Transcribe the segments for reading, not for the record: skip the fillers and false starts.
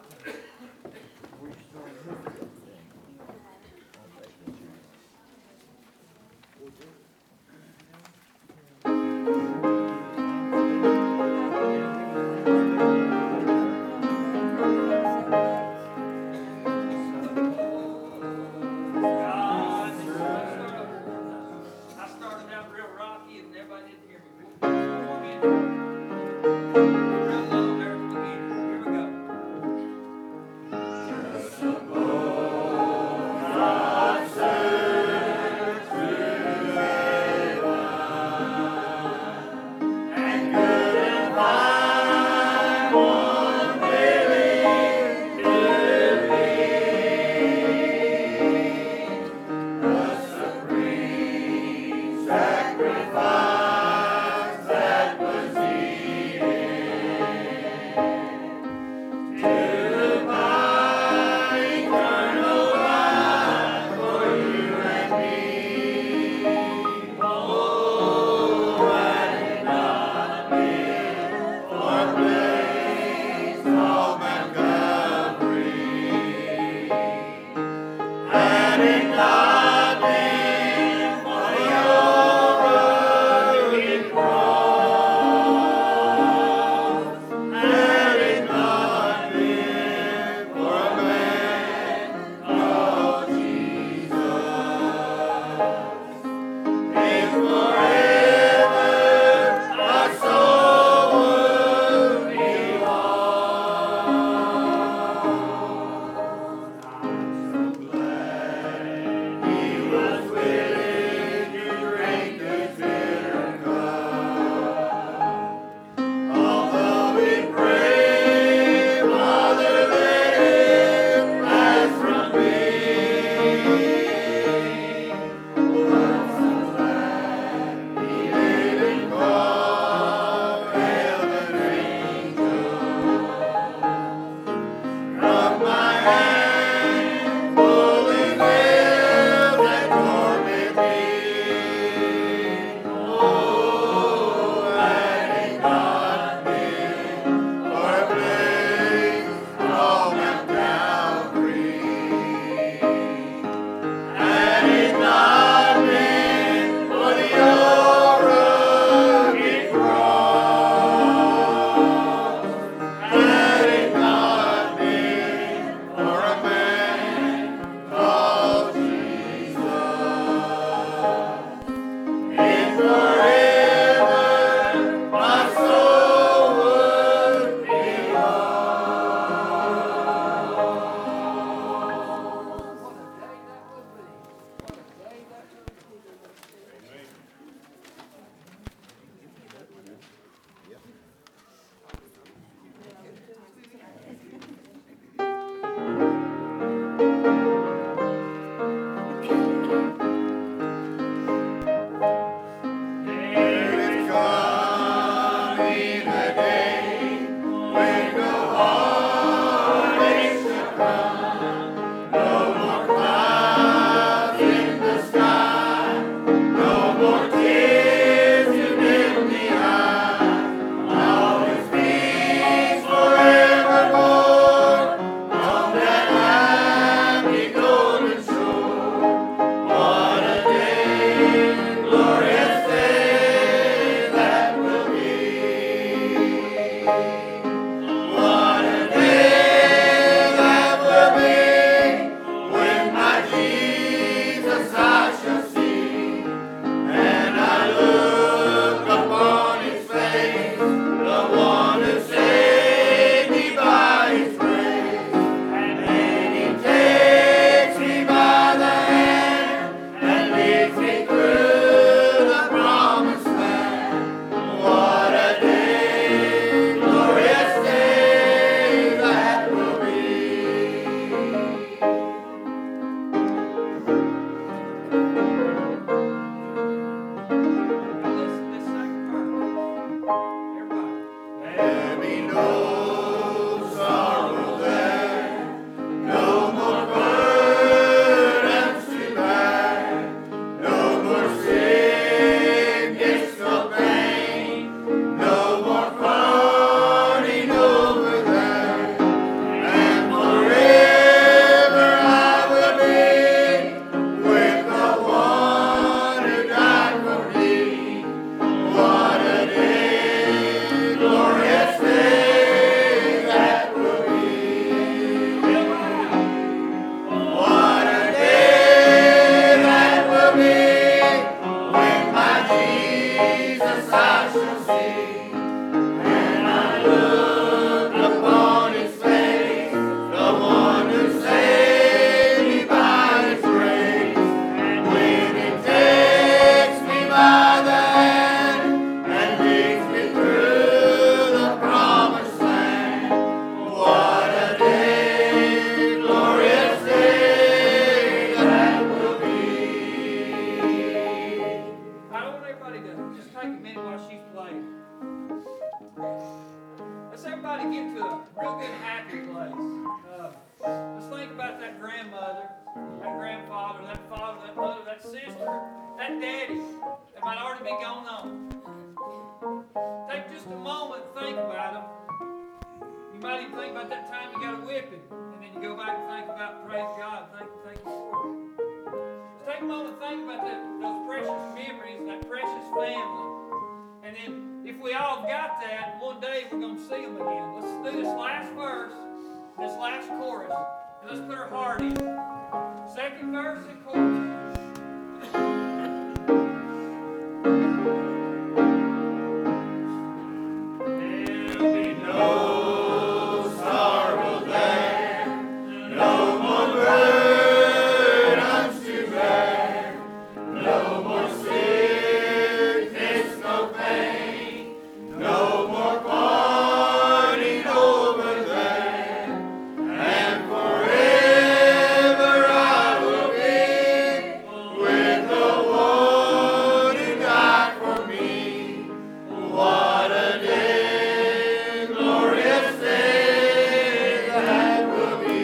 And that daddy that might already be gone on. Take just a moment and think about him. You might even think about that time you got a whipping, and then you go back and think about praise God, thank you for it. Just take a moment and think about those precious memories, that precious family. And then if we all got that, one day we're going to see them again. Let's do this last verse, this last chorus, and let's put our heart in it. Second verse and chorus. There'll be no sorrow there, no more burdens to bear, no more sickness, no pain, no more parting over there, and forever I will be with the one who died for me. What a day, glorious day that will be.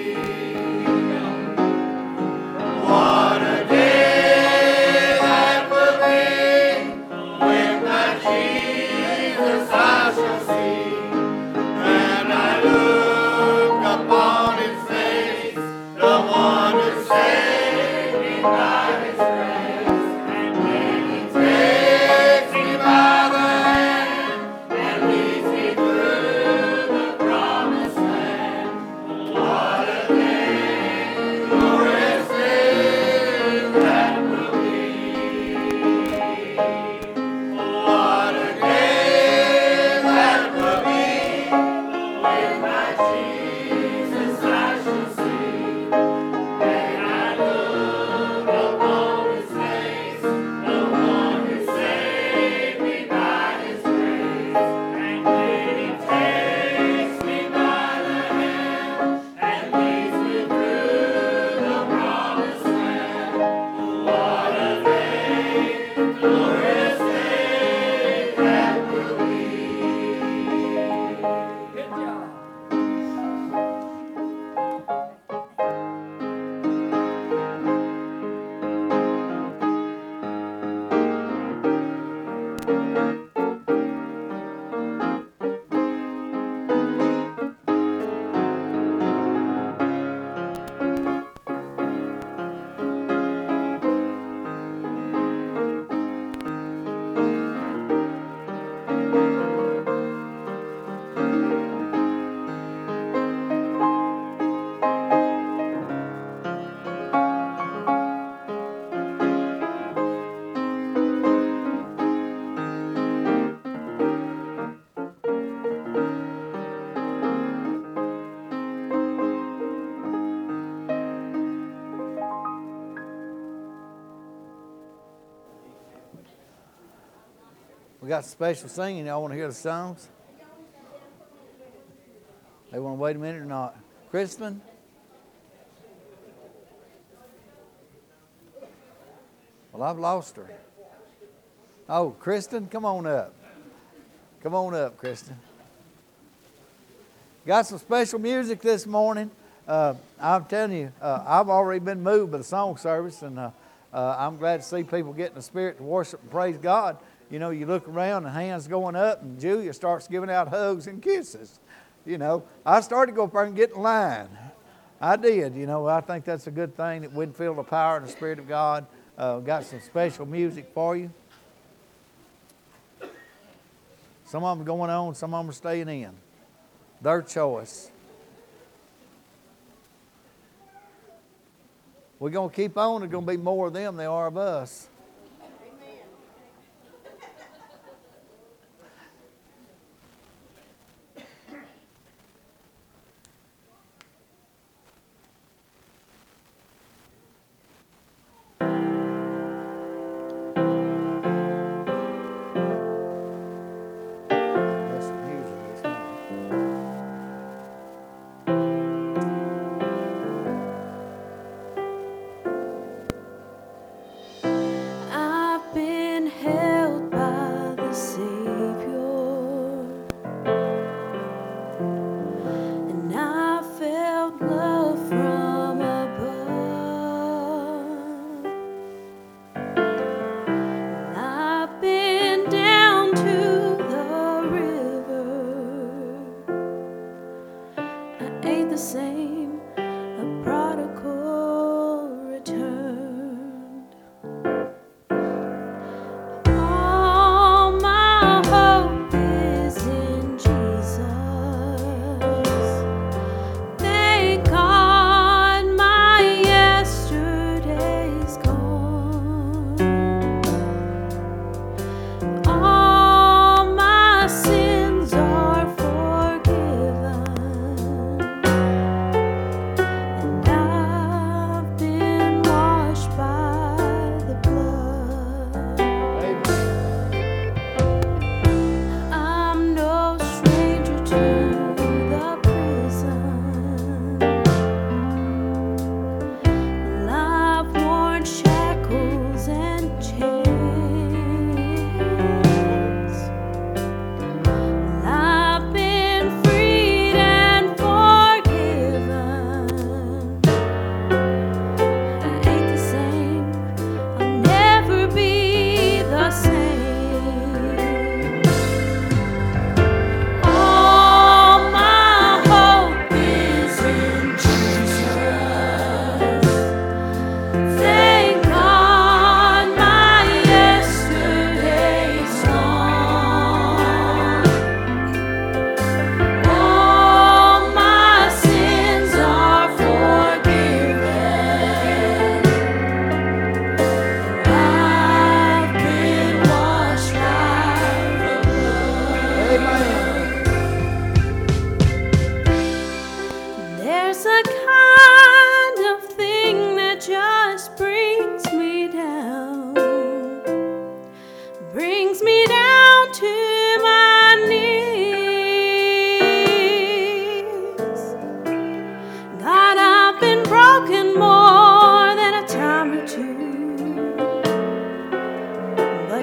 What a day that will be, when my Jesus I shall see, and I look upon his face, the one who saved me by his grace. And when he takes me by the hand and leads me through the promised land, what a day, glorious day that will be. What a day that will be, when my Jesus I shall see, and I look upon his face, the one who saved me by his grace. And when he takes me by the hand and leads me through the promised land, what a day, glorious day that will be. Good job. We got special singing. Y'all want to hear the songs? They want to wait a minute or not? Kristen? Well, I've lost her. Oh, Kristen, come on up. Come on up, Kristen. Got some special music this morning. I'm telling you, I've already been moved by the song service, and I'm glad to see people getting the spirit to worship and praise God. You know, you look around and hands going up, and Julia starts giving out hugs and kisses. You know, I started to go up there and get in line. I did. You know, I think that's a good thing, that we'd feel the power and the Spirit of God. Got some special music for you. Some of them going on, some of them are staying in. Their choice. We're going to keep on. There's going to be more of them than there are of us. That's the music this morning.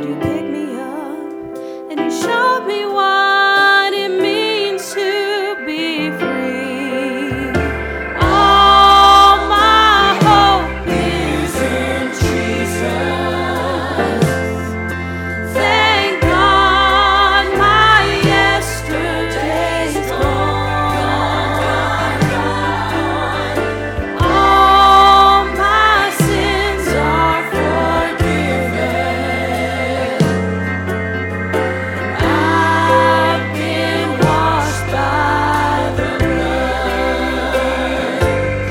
Lord, you picked me up and you showed me what it means to be free. All my hope is in Jesus. Thank God my yesterday's gone. All my sins are forgiven. I've been washed by the blood.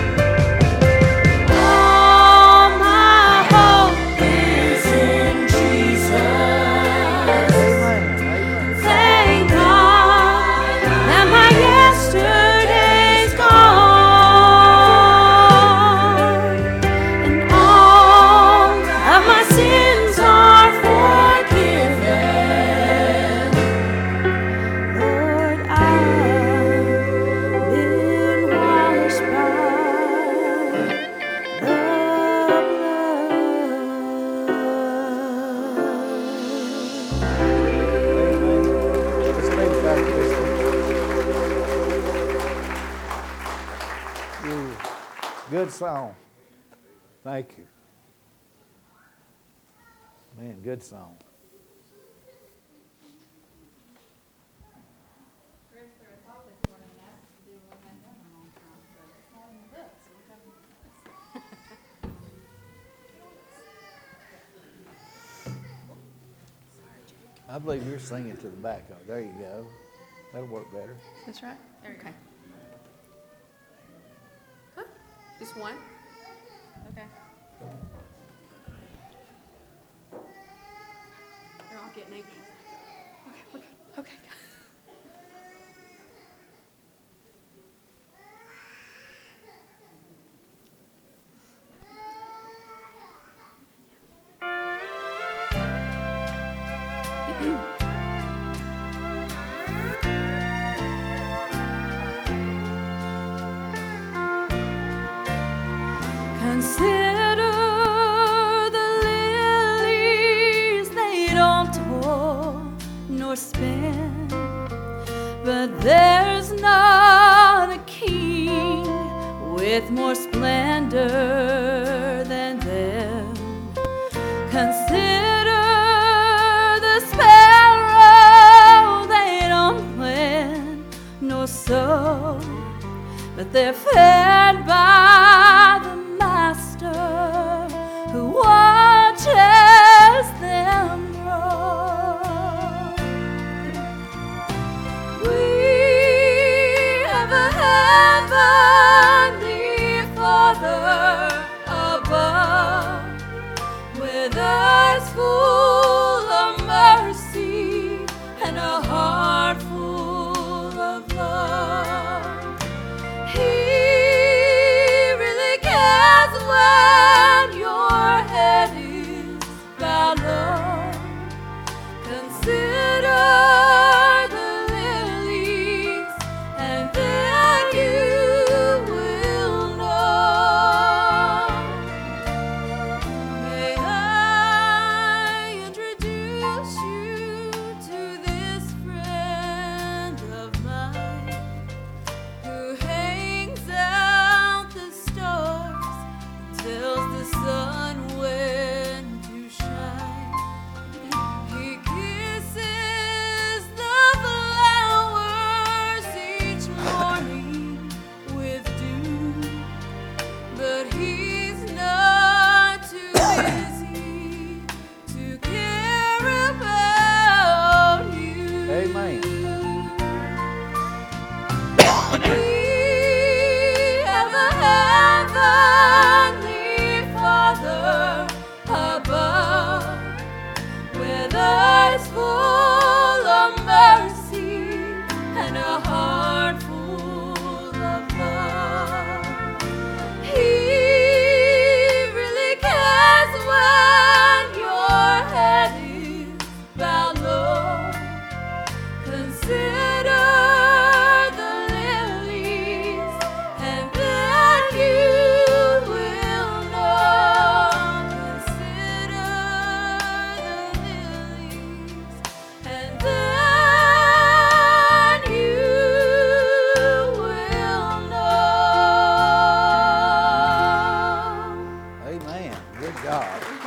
All my hope is in Jesus. Amen. Amen. Thank God that my yesterday's gone, and all of my sins are forgiven. Lord, I've been washed by the blood. Let's think about this. Good song. Thank you. Man, good song. I believe you're singing to the back of it. There you go. That'll work better. That's right. There you go. Huh? Just one? Okay. They're all getting eggy. Okay, okay, okay. Consider the lilies, they don't toil nor spin, but there's not a king with more splendor than them. Consider the sparrow, they don't plant nor sow, but they're fed by the Master who watches them grow. We have a heavenly Father above, with eyes full of mercy and a heart full of love. He really cares when your head is bowed low. Consider the lilies, and then you will know. May I introduce you to this friend of mine, who hangs out the stars and tells the sun when to shine. He kisses the flowers each morning with dew, but he's not too busy to care about you. Amen. We have a heavenly Father above, with eyes full of mercy and a heart full of love. He really cares when your head is bowed low. Consider the lilies, and then you will know. Consider the lilies. God.